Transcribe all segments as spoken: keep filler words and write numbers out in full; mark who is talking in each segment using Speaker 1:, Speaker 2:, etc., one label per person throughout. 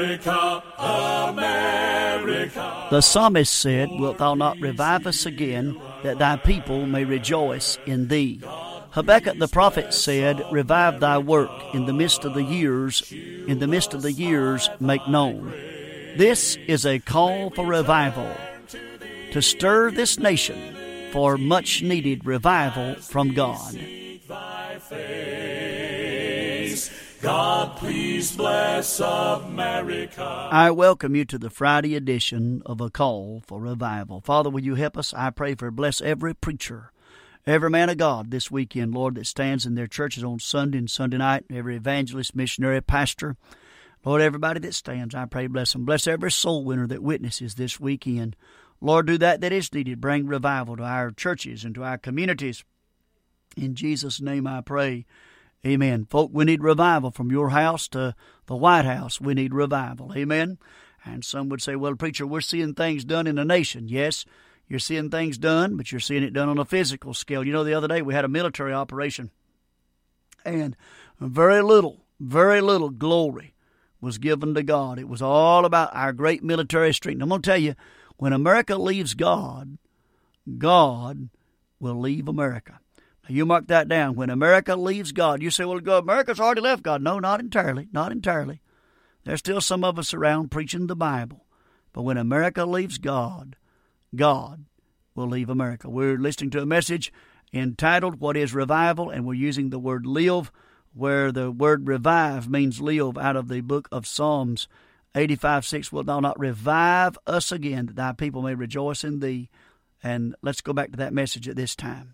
Speaker 1: America, America.
Speaker 2: The psalmist said, "Wilt thou not revive us again, that thy people may rejoice in thee?" Habakkuk the prophet said, "Revive thy work in the midst of the years, in the midst of the years make known." This is a call for revival, to stir this nation for much needed revival from God.
Speaker 1: God, please bless America.
Speaker 2: I welcome you to the Friday edition of A Call for Revival. Father, will you help us? I pray for bless every preacher, every man of God this weekend, Lord, that stands in their churches on Sunday and Sunday night, every evangelist, missionary, pastor. Lord, everybody that stands, I pray bless them. Bless every soul winner that witnesses this weekend. Lord, do that that is needed. Bring revival to our churches and to our communities. In Jesus' name I pray. Amen. Folk, we need revival from your house to the White House. We need revival. Amen. And some would say, well, preacher, we're seeing things done in the nation. Yes, you're seeing things done, but you're seeing it done on a physical scale. You know, the other day we had a military operation, and very little, very little glory was given to God. It was all about our great military strength. I'm going to tell you, when America leaves God, God will leave America. Now, you mark that down. When America leaves God, you say, well, God, America's already left God. No, not entirely, not entirely. There's still some of us around preaching the Bible. But when America leaves God, God will leave America. We're listening to a message entitled, What is Revival? And we're using the word live, where the word revive means live, out of the book of Psalms eighty-five six. Wilt thou not revive us again, that thy people may rejoice in thee? And let's go back to that message at this time.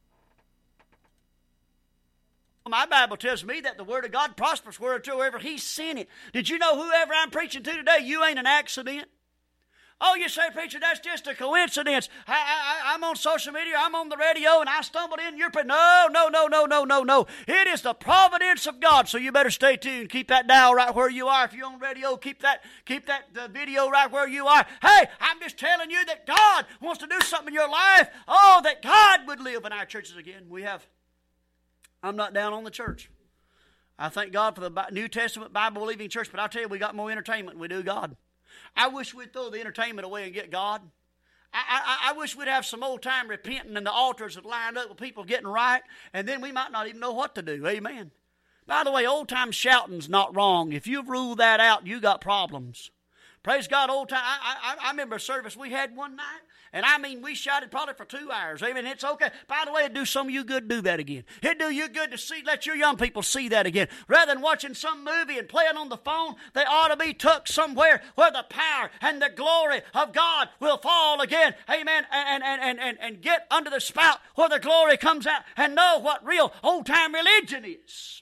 Speaker 2: My Bible tells me that the Word of God prospers wherever He sent it. Did you know whoever I'm preaching to today, you ain't an accident? Oh, you say, preacher, that's just a coincidence. I, I, I'm on social media, I'm on the radio, and I stumbled in your... No, no, no, no, no, no, no. It is the providence of God, so you better stay tuned. Keep that dial right where you are. If you're on radio, keep that keep that uh, video right where you are. Hey, I'm just telling you that God wants to do something in your life. Oh, that God would live in our churches again. We have... I'm not down on the church. I thank God for the New Testament Bible-believing church, but I'll tell you, we got more entertainment than we do God. I wish we'd throw the entertainment away and get God. I, I, I wish we'd have some old-time repenting and the altars that lined up with people getting right, and then we might not even know what to do. Amen. By the way, old-time shouting's not wrong. If you've ruled that out, you got problems. Praise God, old-time. I, I, I remember a service we had one night. And I mean, we shouted probably for two hours. Amen. It's okay. By the way, it'd do some of you good to do that again. It'd do you good to see, let your young people see that again. Rather than watching some movie and playing on the phone, they ought to be tucked somewhere where the power and the glory of God will fall again. Amen. And, and, and, and, and get under the spout where the glory comes out and know what real old-time religion is.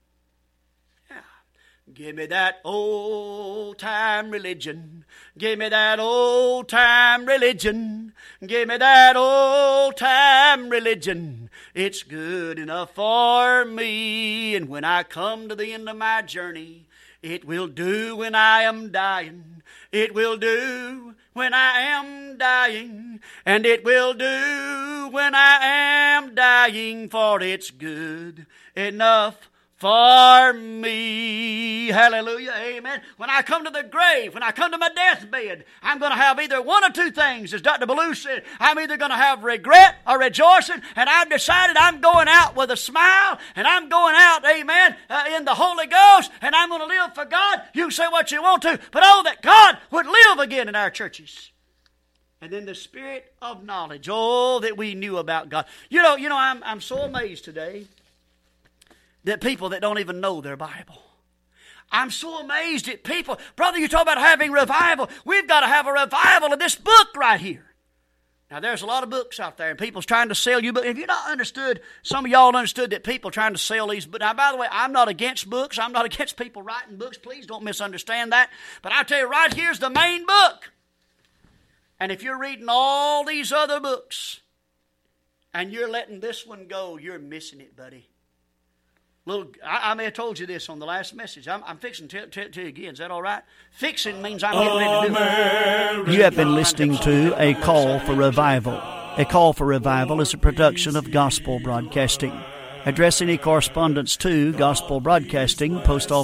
Speaker 2: Give me that old-time religion. Give me that old-time religion. Give me that old-time religion. It's good enough for me. And when I come to the end of my journey, it will do when I am dying. It will do when I am dying. And it will do when I am dying. For it's good enough for me. Hallelujah. Amen. When I come to the grave, when I come to my deathbed, I'm going to have either one or two things, as Doctor Ballou said. I'm either going to have regret or rejoicing, and I've decided I'm going out with a smile, and I'm going out, amen, uh, in the Holy Ghost, and I'm going to live for God. You can say what you want to, but oh, that God would live again in our churches. And then the spirit of knowledge, oh, that we knew about God. You know, you know, I'm, I'm so amazed today that people that don't even know their Bible. I'm so amazed at people. Brother, you talk about having revival. We've got to have a revival of this book right here. Now, there's a lot of books out there, and people's trying to sell you books. If you not understood, some of y'all understood that people are trying to sell these books. Now, by the way, I'm not against books. I'm not against people writing books. Please don't misunderstand that. But I tell you, right here's the main book. And if you're reading all these other books, and you're letting this one go, you're missing it, buddy. Little, I, I may have told you this on the last message. I'm, I'm fixing to tell it to you again. Is that all right? Fixing means I'm getting ready to do it. You have been listening to A Call for Revival. A Call for Revival is a production of Gospel Broadcasting. Address any correspondence to Gospel Broadcasting, Post Office